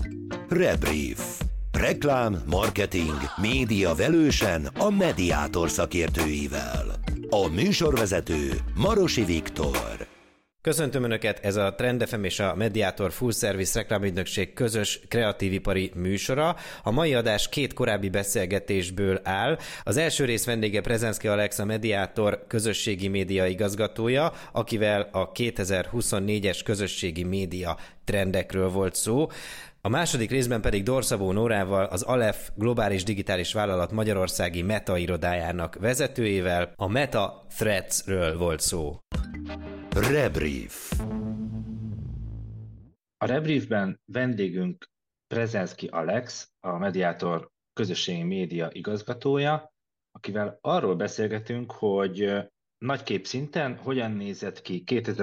Rebrief. Reklám, marketing, média velősen a Mediator szakértőivel. A műsorvezető Marosi Viktor. Köszöntöm Önöket, ez a Trend FM és a Mediator Full Service reklámügynökség közös kreatívipari műsora. A mai adás két korábbi beszélgetésből áll. Az első rész vendége Prezenszky Alex, a Mediator közösségi média igazgatója, akivel a 2024-es közösségi média trendekről volt szó. A második részben pedig Dorszabó Nórával, az Aleph globális digitális vállalat magyarországi Meta irodájának vezetőjével a Meta Threads-ről volt szó. Rebrief. A Rebriefben vendégünk Prezenszky Alex, a Mediator közösségi média igazgatója, akivel arról beszélgetünk, hogy nagykép szinten hogyan nézett ki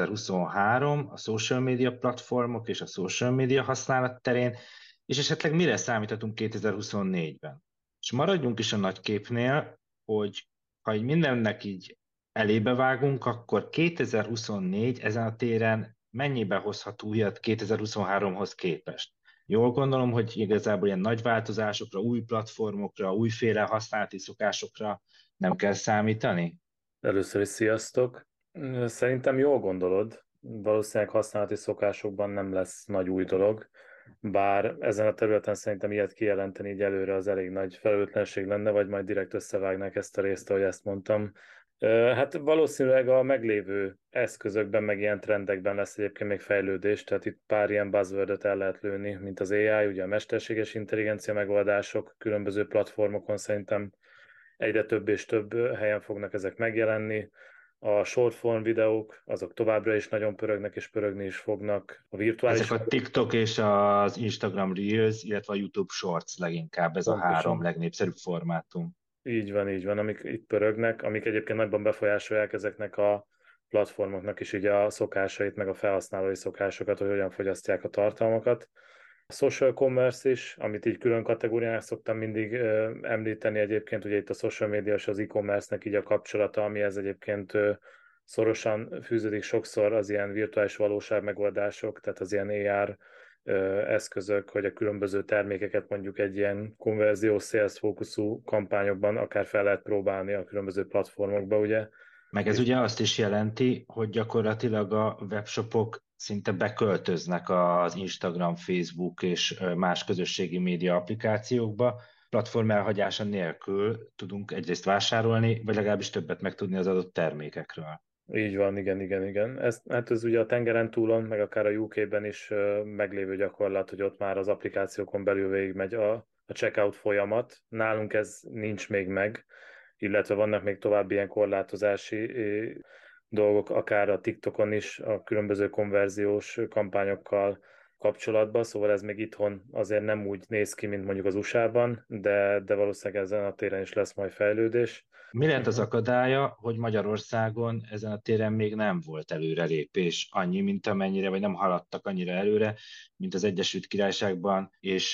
2023 a social media platformok és a social media használat terén, és esetleg mire számíthatunk 2024-ben. És maradjunk is a nagyképnél, hogy ha így mindennek így elébe vágunk, akkor 2024 ezen a téren mennyibe hozhat újat 2023-hoz képest? Jól gondolom, hogy igazából ilyen nagy változásokra, új platformokra, újféle használati szokásokra nem kell számítani? Először is sziasztok! Szerintem jól gondolod, valószínűleg használati szokásokban nem lesz nagy új dolog, bár ezen a területen szerintem ilyet kijelenteni így előre az elég nagy felelőtlenség lenne, vagy majd direkt összevágnák ezt a részt, ahogy ezt mondtam. Hát valószínűleg a meglévő eszközökben, meg ilyen trendekben lesz egyébként még fejlődés, tehát itt pár ilyen buzzword-öt el lehet lőni, mint az AI, ugye a mesterséges intelligencia megoldások, különböző platformokon szerintem egyre több és több helyen fognak ezek megjelenni. A short-form videók, azok továbbra is nagyon pörögnek és pörögni is fognak. A virtuális... Ezek a TikTok és az Instagram Reels, illetve a YouTube Shorts leginkább, ez pontosan. A három legnépszerűbb formátum. Így van, amik itt pörögnek, amik egyébként nagyban befolyásolják ezeknek a platformoknak is ugye a szokásait, meg a felhasználói szokásokat, hogy hogyan fogyasztják a tartalmakat. A social commerce is, amit így külön kategóriának szoktam mindig említeni egyébként, ugye itt a social media és az e-commerce-nek így a kapcsolata, amihez egyébként szorosan fűződik sokszor az ilyen virtuális valóság megoldások, tehát az ilyen AR eszközök, hogy a különböző termékeket mondjuk egy ilyen konverziós sales fókuszú kampányokban akár fel lehet próbálni a különböző platformokba, ugye. Meg ez ugye azt is jelenti, hogy gyakorlatilag a webshopok szinte beköltöznek az Instagram, Facebook és más közösségi média applikációkba. Platform elhagyása nélkül tudunk egyrészt vásárolni, vagy legalábbis többet megtudni az adott termékekről. Így van, igen. Ez ugye a tengeren túlon, meg akár a UK-ben is meglévő gyakorlat, hogy ott már az applikációkon belül végigmegy a checkout folyamat. Nálunk ez nincs még meg, illetve vannak még további ilyen korlátozási dolgok, akár a TikTokon is, a különböző konverziós kampányokkal kapcsolatban, szóval ez még itthon azért nem úgy néz ki, mint mondjuk az USA-ban, de valószínűleg ezen a téren is lesz majd fejlődés. Mi lehet az akadálya, hogy Magyarországon ezen a téren még nem volt előrelépés annyi, mint amennyire, vagy nem haladtak annyira előre, mint az Egyesült Királyságban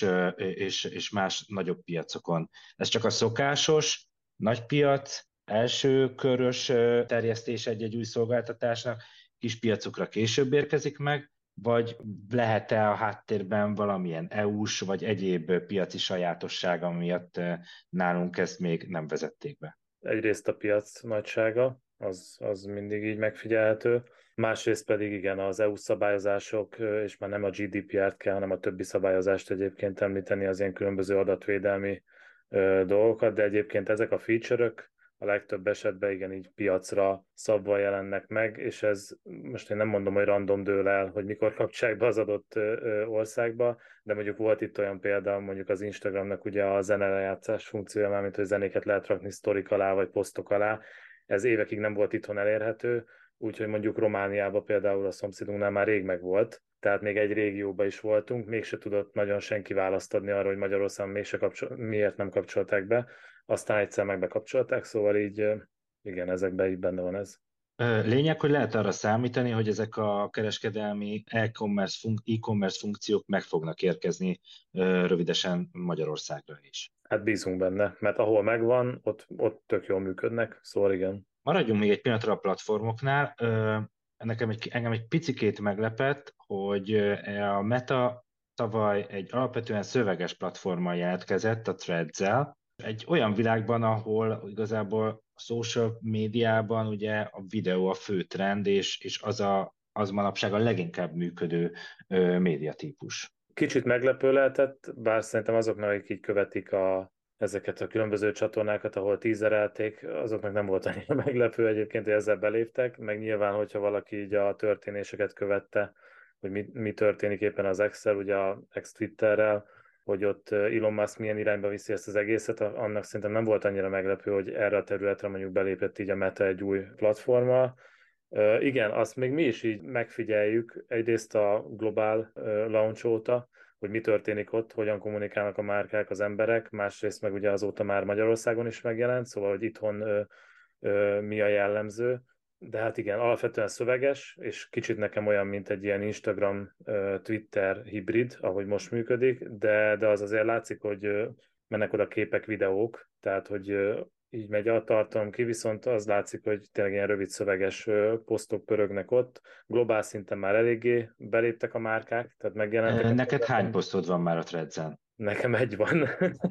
és más nagyobb piacokon. Ez csak a szokásos, nagy piac, első körös terjesztés egy új szolgáltatásnak, kis piacokra később érkezik meg, vagy lehet-e a háttérben valamilyen EU-s vagy egyéb piaci sajátosság, miatt nálunk ezt még nem vezették be? Egyrészt a piac nagysága, az mindig így megfigyelhető. Másrészt pedig igen, az EU szabályozások, és már nem a GDPR-t kell, hanem a többi szabályozást egyébként említeni, az ilyen különböző adatvédelmi dolgokat, de egyébként ezek a feature-ök a legtöbb esetben igen így piacra szabva jelennek meg, és ez most én nem mondom, hogy random dől el, hogy mikor kapcsolják be az adott országba, de mondjuk volt itt olyan példa, mondjuk az Instagramnak ugye a zenelejátszás funkciója, mármint hogy zenéket lehet rakni sztorik alá, vagy posztok alá, ez évekig nem volt itthon elérhető, úgyhogy mondjuk Romániában például a szomszédunknál már rég megvolt, tehát még egy régióban is voltunk, mégse tudott nagyon senki választ adni arra, hogy Magyarországon miért nem kapcsolták be, aztán egyszer meg bekapcsolták, szóval így igen, ezekben így benne van ez. Lényeg, hogy lehet arra számítani, hogy ezek a kereskedelmi e-commerce funkciók meg fognak érkezni rövidesen Magyarországra is. Hát bízunk benne, mert ahol megvan, ott tök jól működnek, szóval igen. Maradjunk még egy pillanatra a platformoknál. Engem egy picikét meglepett, hogy a Meta tavaly egy alapvetően szöveges platformmal jelentkezett, a Threads-el. Egy olyan világban, ahol igazából a social médiában ugye a videó a fő trend, és az manapság a leginkább működő médiatípus. Kicsit meglepő lehetett, bár szerintem azoknak, akik így követik ezeket a különböző csatornákat, ahol tízerelték, azoknak nem volt annyira meglepő egyébként, hogy ezzel beléptek, meg nyilván, hogyha valaki így a történéseket követte, hogy mi történik éppen az X-el, ugye a X-Twitterrel, hogy ott Elon Musk milyen irányba viszi ezt az egészet, annak szerintem nem volt annyira meglepő, hogy erre a területre mondjuk belépett így a Meta egy új platformmal. Igen, azt még mi is így megfigyeljük, egyrészt a globál launch óta, hogy mi történik ott, hogyan kommunikálnak a márkák, az emberek, másrészt meg ugye azóta már Magyarországon is megjelent, szóval, hogy itthon mi a jellemző. De hát igen, alapvetően szöveges, és kicsit nekem olyan, mint egy ilyen Instagram, Twitter hibrid, ahogy most működik, de az azért látszik, hogy mennek oda képek, videók, tehát hogy így megy a tartalom ki, viszont az látszik, hogy tényleg ilyen rövid szöveges posztok pörögnek ott. Globál szinten már eléggé beléptek a márkák, tehát megjelentek. Neked hány posztod van már a Threads-en? Nekem egy van.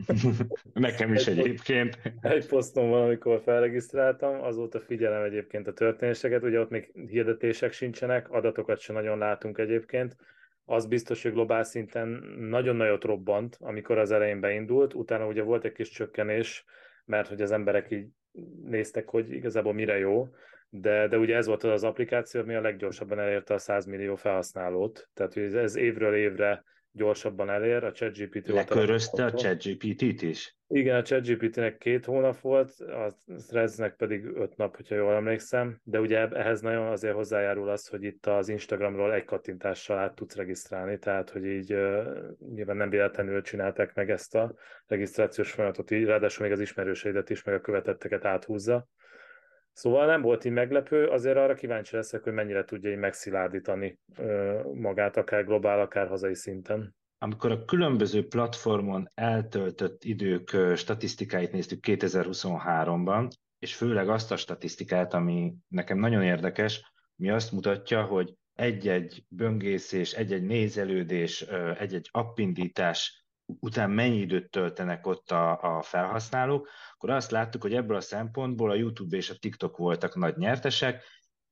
Nekem is egyébként. Egy posztom van, amikor felregisztráltam, azóta figyelem egyébként a történéseket, ugye ott még hirdetések sincsenek, adatokat sem nagyon látunk egyébként. Az biztos, hogy globál szinten nagyon nagyot robbant, amikor az elején beindult, utána ugye volt egy kis csökkenés, mert hogy az emberek így néztek, hogy igazából mire jó, de ugye ez volt az applikáció, ami a leggyorsabban elérte a 100 millió felhasználót, tehát hogy ez évről évre gyorsabban elér, a ChatGPT volt Lekörözte a ChatGPT-t is? Igen, a ChatGPT-nek 2 hónap volt, a Threads-nek pedig 5 nap, hogyha jól emlékszem, de ugye ehhez nagyon azért hozzájárul az, hogy itt az Instagramról egy kattintással át tudsz regisztrálni, tehát hogy így nyilván nem véletlenül csinálták meg ezt a regisztrációs folyamatot így, ráadásul még az ismerőseidet is, meg a követetteket áthúzza. Szóval nem volt így meglepő, azért arra kíváncsi leszek, hogy mennyire tudja így megszilárdítani magát, akár globál, akár hazai szinten. Amikor a különböző platformon eltöltött idők statisztikáit néztük 2023-ban, és főleg azt a statisztikát, ami nekem nagyon érdekes, mi azt mutatja, hogy egy-egy böngészés, egy-egy nézelődés, egy-egy appindítás után mennyi időt töltenek ott a felhasználók, akkor azt láttuk, hogy ebből a szempontból a YouTube és a TikTok voltak nagy nyertesek.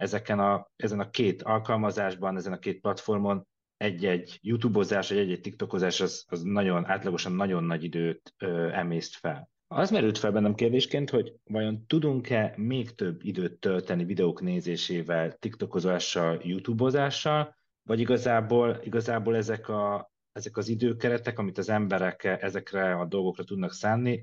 Ezen a két alkalmazásban, ezen a két platformon egy-egy YouTube-ozás, vagy egy-egy TikTokozás az nagyon átlagosan nagyon nagy időt emészt fel. Az merült fel bennem kérdésként, hogy vajon tudunk-e még több időt tölteni videók nézésével, TikTokozással, YouTube-ozással, vagy igazából ezek az időkeretek, amit az emberek ezekre a dolgokra tudnak szánni,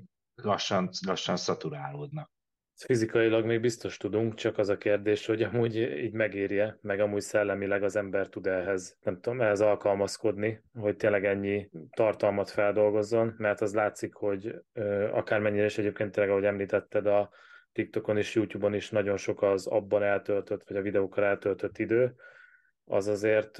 lassan szaturálódnak. Fizikailag még biztos tudunk, csak az a kérdés, hogy amúgy így megérje, meg amúgy szellemileg az ember tud ehhez, nem tudom, ehhez alkalmazkodni, hogy tényleg ennyi tartalmat feldolgozzon, mert az látszik, hogy akármennyire is egyébként tényleg, ahogy említetted, a TikTokon és YouTube-on is nagyon sok az abban eltöltött, vagy a videókkal eltöltött idő, az azért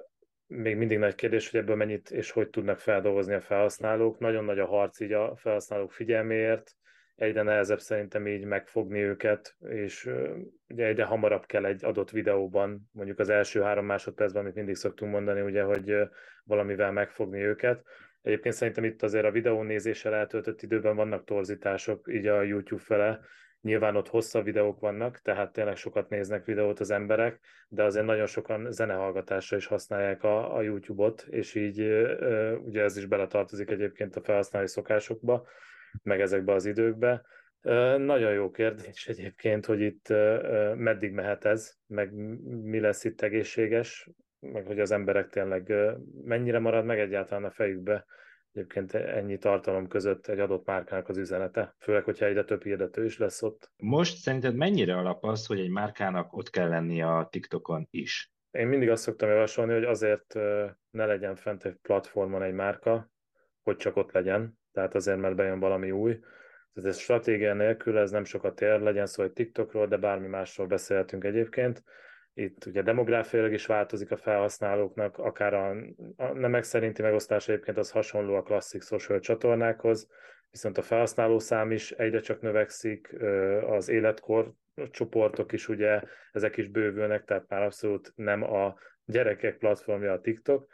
még mindig nagy kérdés, hogy ebből mennyit és hogy tudnak feldolgozni a felhasználók. Nagyon nagy a harc így a felhasználók figyelméért, egyre nehezebb szerintem így megfogni őket, és ugye egyre hamarabb kell egy adott videóban, mondjuk az első 3 másodpercben, amit mindig szoktunk mondani, ugye, hogy valamivel megfogni őket. Egyébként szerintem itt azért a videónézéssel eltöltött időben vannak torzítások, így a YouTube fele. Nyilván ott hosszabb videók vannak, tehát tényleg sokat néznek videót az emberek, de azért nagyon sokan zenehallgatásra is használják a YouTube-ot, és így ugye ez is beletartozik egyébként a felhasználói szokásokba, meg ezekbe az időkbe. Nagyon jó kérdés egyébként, hogy itt meddig mehet ez, meg mi lesz itt egészséges, meg hogy az emberek tényleg mennyire marad meg egyáltalán a fejükbe egyébként ennyi tartalom között egy adott márkának az üzenete, főleg, hogyha egyre több hirdető is lesz ott. Most szerinted mennyire alap az, hogy egy márkának ott kell lennie a TikTokon is? Én mindig azt szoktam javasolni, hogy azért ne legyen fent egy platformon egy márka, hogy csak ott legyen, tehát azért, mert bejön valami új. Tehát ez stratégia nélkül ez nem sokat ér, legyen szó egy TikTokról, de bármi másról beszélhetünk egyébként. Itt ugye demográfiailag is változik a felhasználóknak, akár a nemek szerinti megosztás egyébként az hasonló a klasszik social csatornákhoz, viszont a felhasználószám is egyre csak növekszik, az életkor csoportok is ugye, ezek is bővülnek, tehát már abszolút nem a gyerekek platformja a TikTok.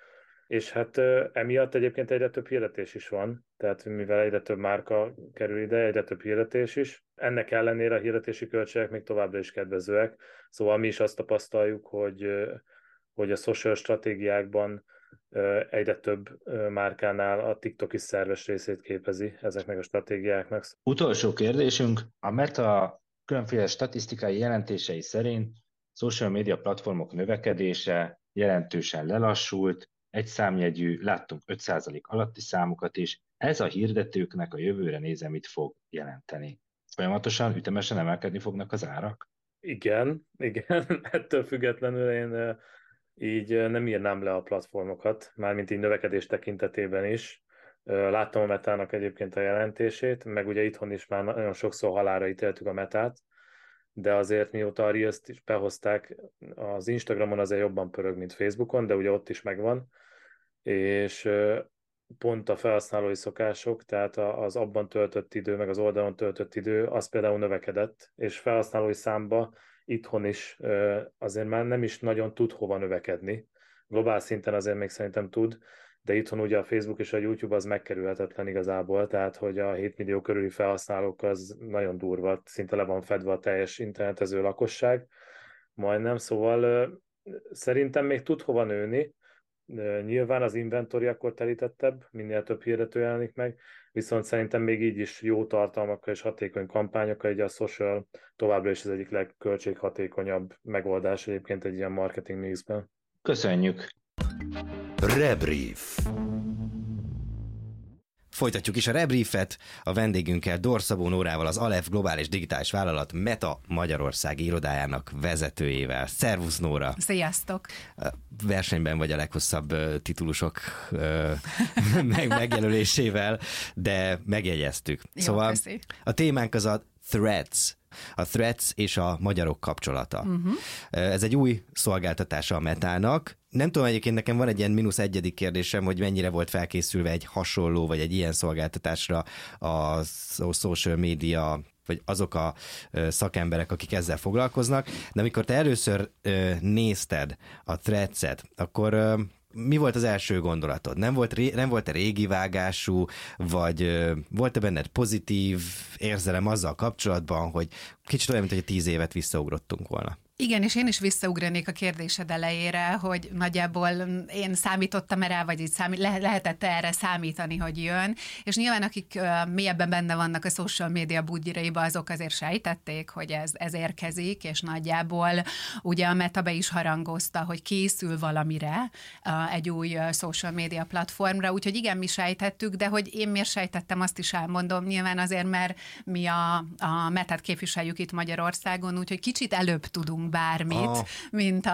És hát emiatt egyébként egyre több hirdetés is van, tehát mivel egyre több márka kerül ide, egyre több hirdetés is. Ennek ellenére a hirdetési költségek még továbbra is kedvezőek, szóval mi is azt tapasztaljuk, hogy a social stratégiákban egyre több márkánál a TikTok is szerves részét képezi ezeknek a stratégiáknak. Utolsó kérdésünk, a Meta különféle statisztikai jelentései szerint social media platformok növekedése jelentősen lelassult, egy számjegyű, láttunk 5% alatti számokat is, ez a hirdetőknek a jövőre nézve mit fog jelenteni? Folyamatosan, ütemesen emelkedni fognak az árak? Igen, ettől függetlenül én így nem írnám le a platformokat, mármint így növekedés tekintetében is. Láttam a Metának egyébként a jelentését, meg ugye itthon is már nagyon sokszor halálra ítéltük a Metát, de azért mióta a Reels-t is behozták, az Instagramon azért jobban pörög, mint Facebookon, de ugye ott is megvan, és pont a felhasználói szokások, tehát az abban töltött idő, meg az oldalon töltött idő, az például növekedett, és felhasználói számba itthon is azért már nem is nagyon tud hova növekedni. Globál szinten azért még szerintem tud, de itthon ugye a Facebook és a YouTube az megkerülhetetlen igazából, tehát hogy a 7 millió körüli felhasználók az nagyon durva, szinte le van fedve a teljes internetező lakosság, majdnem, szóval szerintem még tud hova nőni. Nyilván az inventory akkor telítettebb, minél több hirdető jelenik meg, viszont szerintem még így is jó tartalmakkal és hatékony kampányokkal, így a social továbbra is az egyik legköltséghatékonyabb megoldás egyébként egy ilyen marketing mixben. Köszönjük! Rebrief. Folytatjuk is a Rebriefet, a vendégünkkel Dorr Szabó Nórával, az Aleph globális digitális vállalat Meta Magyarországi irodájának vezetőjével. Szervusz, Nóra! Sziasztok! Versenyben vagy a leghosszabb titulusok megjelölésével, de megjegyeztük. Jó, szóval köszi. A témánk az a Threads. A Threads és a magyarok kapcsolata. Ez egy új szolgáltatása a Metának. Nem tudom, egyébként nekem van egy ilyen -1. kérdésem, hogy mennyire volt felkészülve egy hasonló, vagy egy ilyen szolgáltatásra a social media, vagy azok a szakemberek, akik ezzel foglalkoznak. De amikor te először nézted a Threads-et, akkor mi volt az első gondolatod? Nem volt-e régi vágású, vagy volt-e benned pozitív érzelem azzal kapcsolatban, hogy kicsit olyan, mint hogy 10 évet visszaugrottunk volna? Igen, és én is visszaugranék a kérdésed elejére, hogy nagyjából én számítottam rá, vagy így lehetett erre számítani, hogy jön, és nyilván akik mélyebben benne vannak a social media bugyraiba, azok azért sejtették, hogy ez érkezik, és nagyjából ugye a Meta be is harangozta, hogy készül valamire, egy új social media platformra, úgyhogy igen, mi sejtettük, de hogy én miért sejtettem, azt is elmondom, nyilván azért, mert mi a Metát képviseljük itt Magyarországon, úgyhogy kicsit előbb tudunk bármit, mint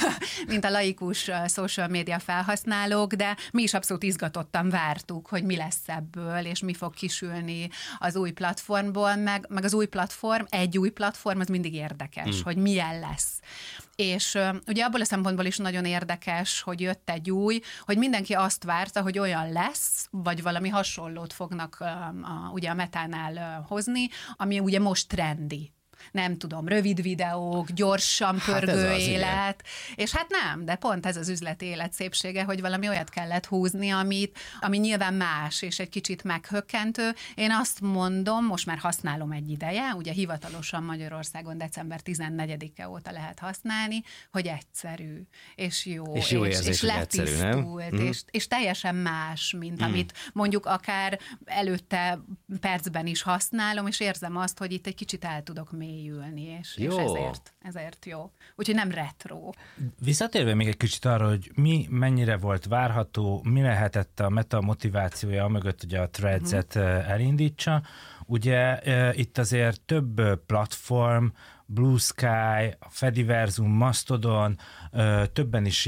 a laikus social media felhasználók, de mi is abszolút izgatottan vártuk, hogy mi lesz ebből, és mi fog kisülni az új platformból, meg az új platform, egy új platform, az mindig érdekes, hogy milyen lesz. És ugye abból a szempontból is nagyon érdekes, hogy jött egy új, hogy mindenki azt várta, hogy olyan lesz, vagy valami hasonlót fognak ugye a Metánál hozni, ami ugye most trendi. Nem tudom, rövid videók, gyorsan pörgő élet, és hát nem, de pont ez az üzleti élet szépsége, hogy valami olyat kellett húzni, ami nyilván más, és egy kicsit meghökkentő. Én azt mondom, most már használom egy ideje, ugye hivatalosan Magyarországon december 14-e óta lehet használni, hogy egyszerű, és jó, és letisztult, és teljesen más, mint amit mondjuk akár előtte percben is használom, és érzem azt, hogy itt egy kicsit el tudok mélyülni, és ezért jó. Úgyhogy nem retro. Visszatérve még egy kicsit arra, hogy mi mennyire volt várható, mi lehetett a Meta motivációja mögött, hogy a Threads-et elindítsa. Ugye itt azért több platform, Blue Sky, Fediverzum, Mastodon, többen is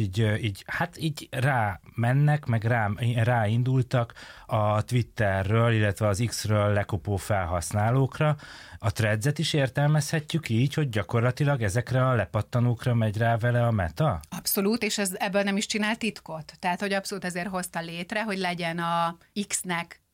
így rá mennek, meg ráindultak a Twitterről, illetve az X-ről lekopó felhasználókra. A Threads-et is értelmezhetjük így, hogy gyakorlatilag ezekre a lepattanókra megy rá vele a Meta? Abszolút, és ebből nem is csinál titkot. Tehát, hogy abszolút ezért hozta létre, hogy legyen a X-nek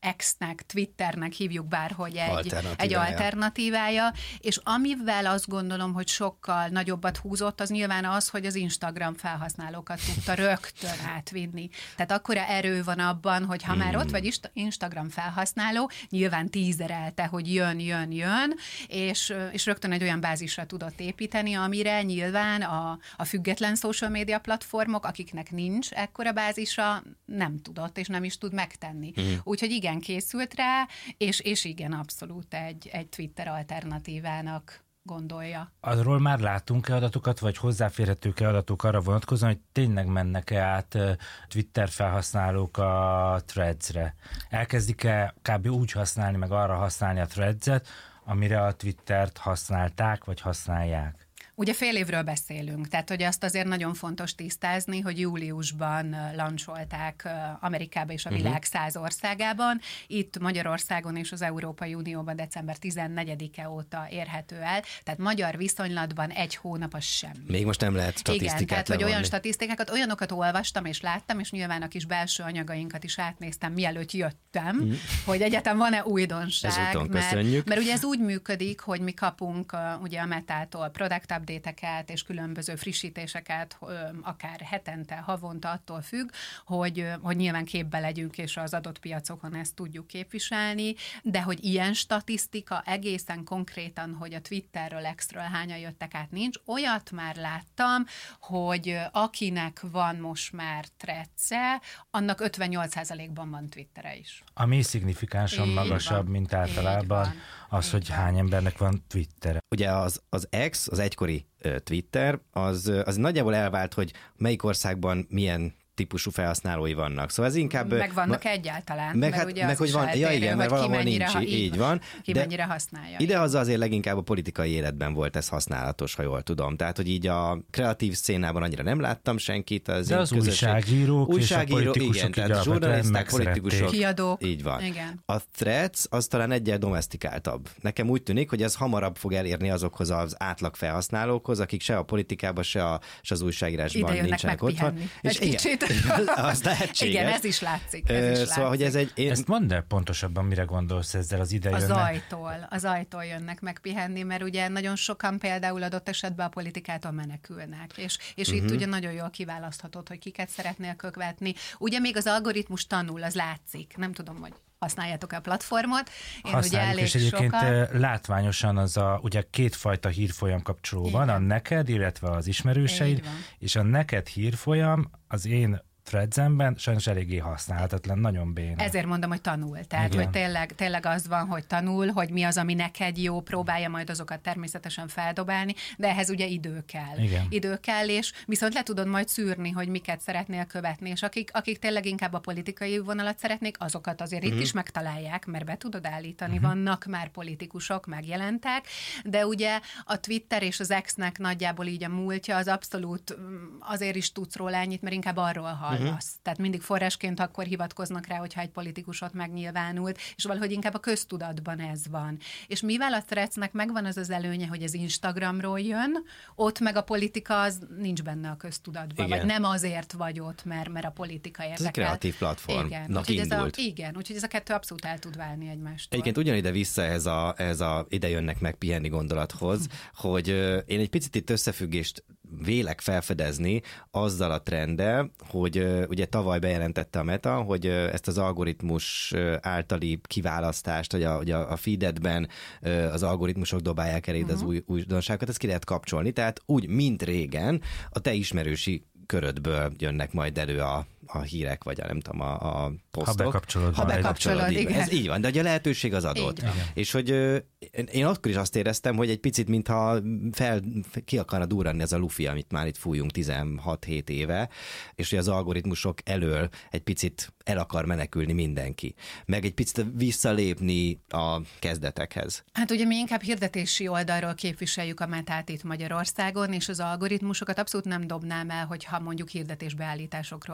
X-nek, Twitternek hívjuk bárhogy egy alternatívája, és amivel azt gondolom, hogy sokkal nagyobbat húzott, az nyilván az, hogy az Instagram felhasználókat tudta rögtön átvinni. Tehát akkora erő van abban, hogy ha már ott vagy Instagram felhasználó, nyilván tízerelte, hogy jön, és rögtön egy olyan bázisra tudott építeni, amire nyilván a független social media platformok, akiknek nincs ekkora bázisa, nem tudott, és nem is tud megtenni. Úgyhogy igen, készült rá, és igen, abszolút egy Twitter alternatívának gondolja. Arról már látunk-e adatokat, vagy hozzáférhetők-e adatok arra vonatkozóan, hogy tényleg mennek-e át Twitter felhasználók a Threads-re? Elkezdik-e kb. Úgy használni, meg arra használni a Threads-et, amire a Twittert használták, vagy használják? Ugye fél évről beszélünk, tehát hogy azt azért nagyon fontos tisztázni, hogy júliusban lancsolták Amerikában és a világ 100 országában. Itt Magyarországon és az Európai Unióban december 14-e óta érhető el, tehát magyar viszonylatban egy hónap az semmi. Még most nem lehet statisztikát Igen, tehát levonni. hogy olyan statisztikákat, olyanokat olvastam és láttam, és nyilván a kis belső anyagainkat is átnéztem, mielőtt jöttem, hogy egyáltalán van-e újdonság. Mert ugye ez úgy működik, hogy mi kapunk ugye a Metától product update-eket és különböző frissítéseket, akár hetente, havonta, attól függ, hogy nyilván képbe legyünk, és az adott piacokon ezt tudjuk képviselni, de hogy ilyen statisztika egészen konkrétan, hogy a Twitterről, X-ről hányan jöttek át, nincs. Olyat már láttam, hogy akinek van most már Threads-e, annak 58%-ban van Twittere is. Ami szignifikánsan magasabb, mint általában az, hogy hány embernek van Twittere. Ugye az X, az egykori Twitter, az nagyjából elvált, hogy melyik országban milyen típusú felhasználói vannak. Szóval ez inkább... Meg vannak egyáltalán. Meg hogy van, ja igen, mert valahol nincs, így van. Ki mennyire használja. Idehaza azért leginkább a politikai életben volt ez használatos, ha jól tudom. Tehát, hogy így a kreatív szénában annyira nem láttam senkit. De az újságírók és a politikusok, igen, tehát zsurnaliszták, politikusok. Kiadók. Így van. Igen. A Threads az talán egyel domesztikáltabb. Nekem úgy tűnik, hogy ez hamarabb fog elérni azokhoz az átlag felhasználókhoz, akik se a politikában, se az újságírásban nincsenek otthon. Egy kicsit. Az lehetséges. Igen, ez is látszik. Szóval, hogy ez egy... Ezt mondd el pontosabban, mire gondolsz ezzel az idejönnek. Az ajtól jönnek megpihenni, mert ugye nagyon sokan például adott esetben a politikától menekülnek, és itt ugye nagyon jól kiválaszthatod, hogy kiket szeretnél követni. Ugye még az algoritmus tanul, az látszik. Nem tudom, hogy használjátok a platformot. Én használjuk, ugye elég és egyébként sokat... látványosan az ugye kétfajta hírfolyam kapcsoló van, a neked, illetve az ismerőseid, és a neked hírfolyam az én Threadsemben sajnos eléggé használhatatlan, nagyon béna. Ezért mondom, hogy tanul. Tehát, hogy tényleg az van, hogy tanul, hogy mi az, ami neked jó, próbálja majd azokat természetesen feldobálni, de ehhez ugye idő kell. Igen. Idő kell, és viszont le tudod majd szűrni, hogy miket szeretnél követni, és akik tényleg inkább a politikai vonalat szeretnék, azokat azért itt is megtalálják, mert be tudod állítani, vannak már politikusok, megjelentek, de ugye a Twitter és az X-nek nagyjából így a múltja az abszolút azért is tudsz róla ennyit, mert inkább arról hallasz. Tehát mindig forrásként akkor hivatkoznak rá, hogyha egy politikusot megnyilvánult, és valahogy inkább a köztudatban ez van. És mivel a Threadsnek megvan az előnye, hogy az Instagramról jön, ott meg a politika az nincs benne a köztudatban, vagy nem azért vagy ott, mert a politika érdekel. Ez egy kreatív platformnak indult. Úgyhogy ez a kettő abszolút el tud válni egymástól. Egyébként ugyanide vissza ez a ide jönnek meg pihenni gondolathoz, hogy én egy picit itt összefüggést vélek felfedezni azzal a trenddel, hogy ugye tavaly bejelentette a Meta, hogy ezt az algoritmus általi kiválasztást, hogy a feededben az algoritmusok dobálják eléd az újdonságokat, ezt ki lehet kapcsolni, tehát úgy, mint régen, a te ismerősi körödből jönnek majd elő a hírek, vagy nem tudom, a posztok. Ha bekapcsolod, igen. Ez így van, de a lehetőség az adott. És hogy én akkor is azt éreztem, hogy egy picit, mintha ki akarna durranni ez a lufi, amit már itt fújunk 16-7 éve, és hogy az algoritmusok elől egy picit el akar menekülni mindenki. Meg egy picit visszalépni a kezdetekhez. Hát ugye mi inkább hirdetési oldalról képviseljük a Metát itt Magyarországon, és az algoritmusokat abszolút nem dobnám el, hogyha mondjuk hirdetésbeállításokról van szó.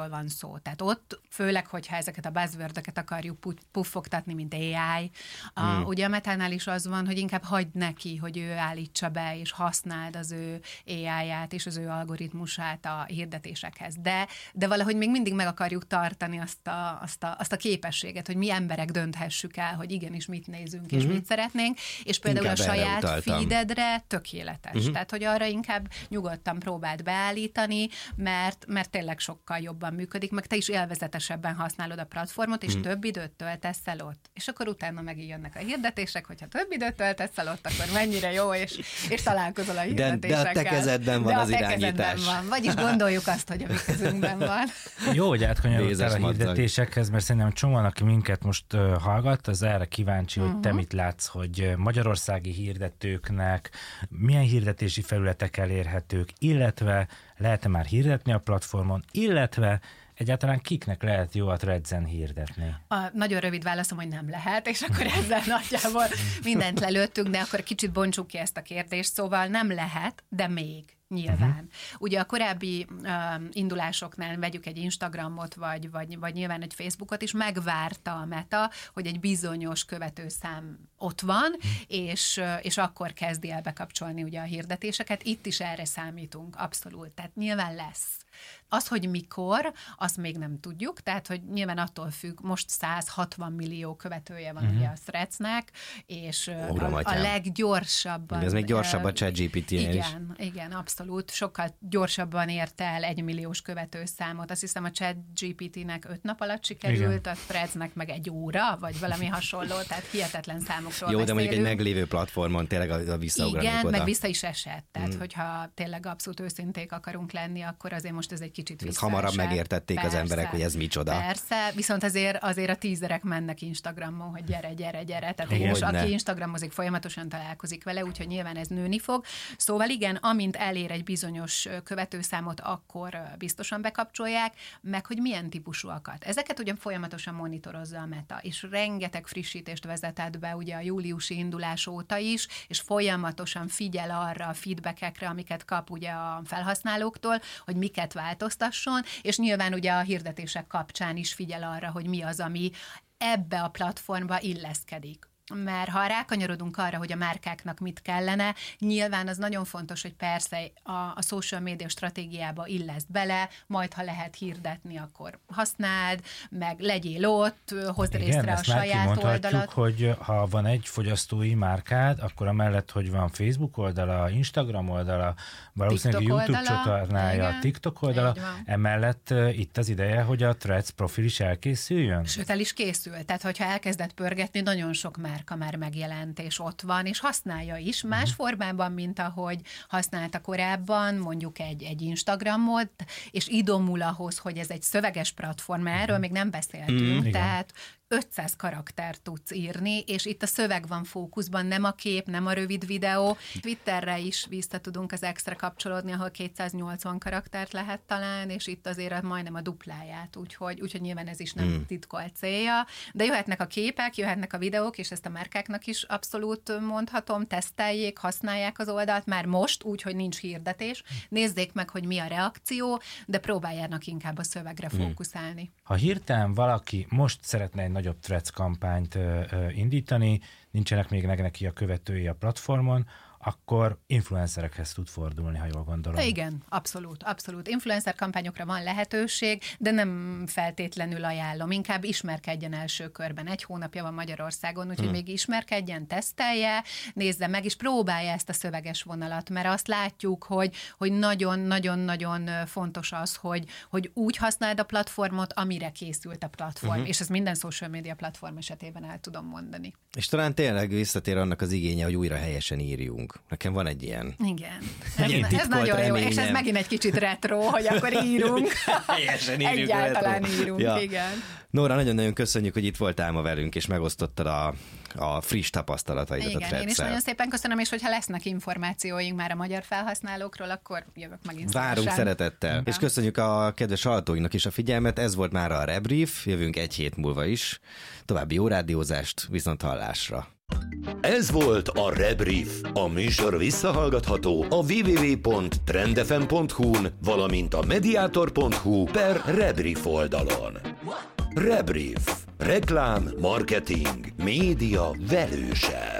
szó. Tehát ott, főleg, hogyha ezeket a buzzword-öket akarjuk puffogtatni, mint AI, ugye a Metánál is az van, hogy inkább hagyd neki, hogy ő állítsa be, és használd az ő AI-ját és az ő algoritmusát a hirdetésekhez. De valahogy még mindig meg akarjuk tartani azt a képességet, hogy mi emberek dönthessük el, hogy igenis mit nézünk és mit szeretnénk, és például inkább a saját feededre tökéletes. Tehát, hogy arra inkább nyugodtan próbáld beállítani, mert tényleg sokkal jobban működik, meg te is élvezetesebben használod a platformot, és több időt töltesz el ott. És akkor utána megint jönnek a hirdetések, hogyha több időt töltesz el ott, akkor mennyire jó, és találkozol a hirdetésekkel. De a te kezedben van az irányítás. Van. Vagyis gondoljuk azt, hogy a mi kezünkben van. Jó, hogy átkanyarodtál a hirdetésekhez, mert szerintem csomóan, aki minket most hallgat, az erre kíváncsi, hogy te mit látsz, hogy magyarországi hirdetőknek milyen hirdetési felületek elérhetők, illetve lehet-e már hirdetni a platformon, illetve egyáltalán kiknek lehet jó a Threads-en hirdetni? Nagyon rövid válaszom, hogy nem lehet, és akkor ezzel nagyjából mindent lelőttünk, de akkor kicsit bontsuk ki ezt a kérdést, szóval nem lehet, de még. Nyilván. Ugye a korábbi indulásoknál vegyük egy Instagramot, vagy nyilván egy Facebookot is, megvárta a Meta, hogy egy bizonyos követőszám ott van, és akkor kezdi el bekapcsolni ugye a hirdetéseket. Itt is erre számítunk, abszolút. Tehát nyilván lesz. Az, hogy mikor, azt még nem tudjuk, tehát, hogy nyilván attól függ, most 160 millió követője van ugye a Threadsnek, és a leggyorsabban... Ez még gyorsabb a ChatGPT-nél is. Igen, abszolút. Sokkal gyorsabban ért el 1 milliós követőszámot. Azt hiszem, a ChatGPT-nek 5 nap alatt sikerült, a Threadsnek meg 1 óra, vagy valami hasonló, tehát hihetetlen számokról Jó, beszélünk. de mondjuk egy meglévő platformon tényleg a visszaugranék oda. Igen, meg vissza is esett. Tehát, hogyha tényleg abszolút őszinték akarunk lenni, akkor azért most ez egy kicsit visszaesett. Hamarabb megértették az emberek, hogy ez micsoda. Persze, viszont azért a tízerek mennek Instagramon, hogy gyere. Tehát és aki Instagramozik, folyamatosan találkozik vele, úgyhogy nyilván ez nőni fog. Szóval igen, amint elér egy bizonyos követőszámot, akkor biztosan bekapcsolják, meg hogy milyen típusúakat. Ezeket ugyan folyamatosan monitorozza a Meta, és rengeteg frissítést vezetett be ugye a júliusi indulás óta is, és folyamatosan figyel arra a feedbackekre, amiket kap ugye a felhasználóktól, hogy miket változtasson, és nyilván ugye a hirdetések kapcsán is figyel arra, hogy mi az, ami ebbe a platformba illeszkedik. Mert ha rákanyarodunk arra, hogy a márkáknak mit kellene, nyilván az nagyon fontos, hogy persze a social media stratégiába illeszt bele, majd ha lehet hirdetni, akkor használd, meg legyél ott, hozd részre a saját oldalat. Hogy ha van egy fogyasztói márkád, akkor amellett, hogy van Facebook oldala, Instagram oldala, valószínűleg YouTube csatornája, TikTok oldala, emellett itt az ideje, hogy a Threads profil is elkészüljön? Sőt, el is készül. Tehát, hogyha elkezdett pörgetni, nagyon sok márka már megjelent, és ott van, és használja is, más formában, mint ahogy használta korábban, mondjuk egy Instagramot, és idomul ahhoz, hogy ez egy szöveges platform, erről még nem beszéltünk, tehát 500 karaktert tudsz írni, és itt a szöveg van fókuszban, nem a kép, nem a rövid videó. Twitterre is vissza tudunk az extra kapcsolódni, ahol 280 karaktert lehet talán, és itt azért majdnem a dupláját, úgyhogy nyilván ez is nem titkolt célja. De jöhetnek a képek, jöhetnek a videók, és ezt a márkáknak is abszolút mondhatom, teszteljék, használják az oldalt már most, úgyhogy nincs hirdetés. Nézzék meg, hogy mi a reakció, de próbáljanak inkább a szövegre fókuszálni. Ha hirtelen valaki most szeretne egy nagyobb Threads kampányt indítani, nincsenek még neki a követői a platformon, akkor influencerekhez tud fordulni, ha jól gondolom. Igen, abszolút. Influencer kampányokra van lehetőség, de nem feltétlenül ajánlom. Inkább ismerkedjen első körben. 1 hónapja van Magyarországon, úgyhogy még ismerkedjen, tesztelje, nézze meg, és próbálja ezt a szöveges vonalat, mert azt látjuk, hogy nagyon-nagyon-nagyon fontos az, hogy úgy használd a platformot, amire készült a platform, és ez minden social media platform esetében el tudom mondani. És talán tényleg visszatér annak az igénye, hogy újra helyesen írjunk. Nekem van egy ilyen. Igen. Ez nagyon jó, és ez megint egy kicsit retro, hogy akkor írunk. Helyesen írjuk. Egyáltalán írunk, igen. Nóra, nagyon-nagyon köszönjük, hogy itt voltál ma velünk, és megosztottad a friss tapasztalataidat a Threads-szel. Én is nagyon szépen köszönöm, és hogyha lesznek információink már a magyar felhasználókról, akkor jövök megint. Várunk szeretettel. És köszönjük a kedves hallgatóinknak is a figyelmet. Ez volt már a Rebrief, jövünk 1 hét múlva is. További jó rádiózást, viszont hallásra. Ez volt a Rebrief. A műsor visszahallgatható a www.trendfm.hu-n, valamint a mediator.hu/Rebrief oldalon. Rebrief. Reklám, marketing, média velősen.